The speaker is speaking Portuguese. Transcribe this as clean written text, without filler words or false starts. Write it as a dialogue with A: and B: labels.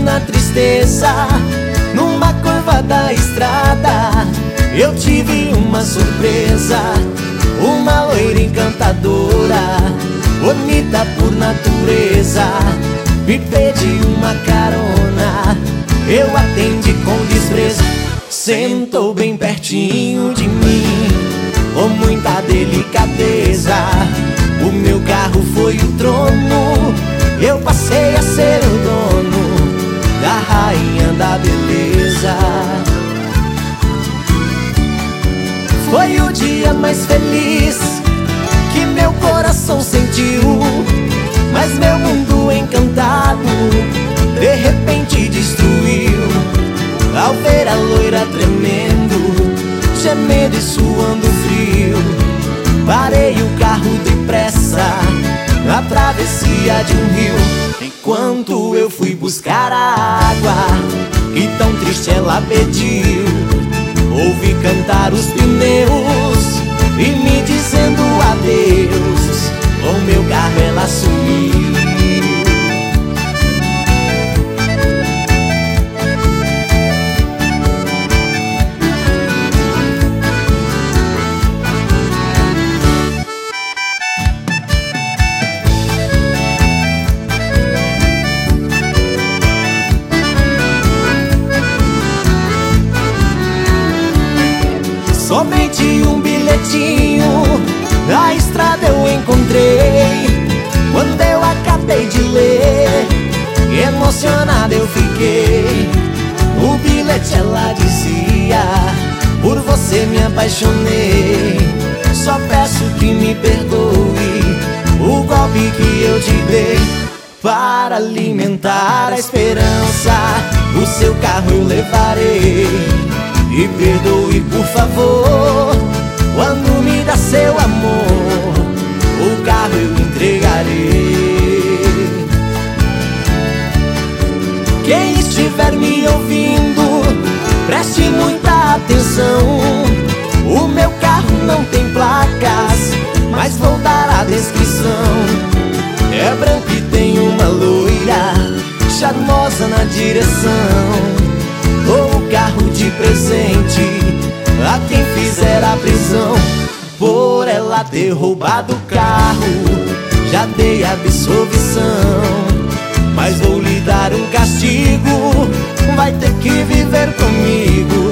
A: na tristeza, numa curva da estrada, eu tive uma surpresa. Uma loira encantadora, bonita por natureza, me pediu uma carona. Eu atendi com desprezo. Sentou bem pertinho de mim, com muita delicadeza. O meu carro foi o trono, eu passei a ser o dono da rainha da beleza. Foi o dia mais feliz que meu coração sentiu, mas meu mundo encantado de repente destruiu. Ao ver a loira tremendo, gemendo e suando frio, parei o carro depressa na travessia de um rio. Enquanto eu fui buscar a água que tão triste ela pediu, ouvi cantar os pneus e me dizendo adeus. Com meu carro ela sumiu. Somente um bilhetinho na estrada eu encontrei. Quando eu acabei de ler, emocionado eu fiquei. O bilhete ela dizia: por você me apaixonei. Só peço que me perdoe o golpe que eu te dei. Para alimentar a esperança, o seu carro eu levarei. E perdoe por favor, quando me dá seu amor, o carro eu entregarei. Quem estiver me ouvindo, preste muita atenção. O meu carro não tem placas, mas vou dar a descrição. É branco e tem uma loira charmosa na direção. Dou o carro de presente a quem fizer a prisão. Por ela ter roubado o carro, já dei absolvição. Mas vou lhe dar um castigo, vai ter que viver comigo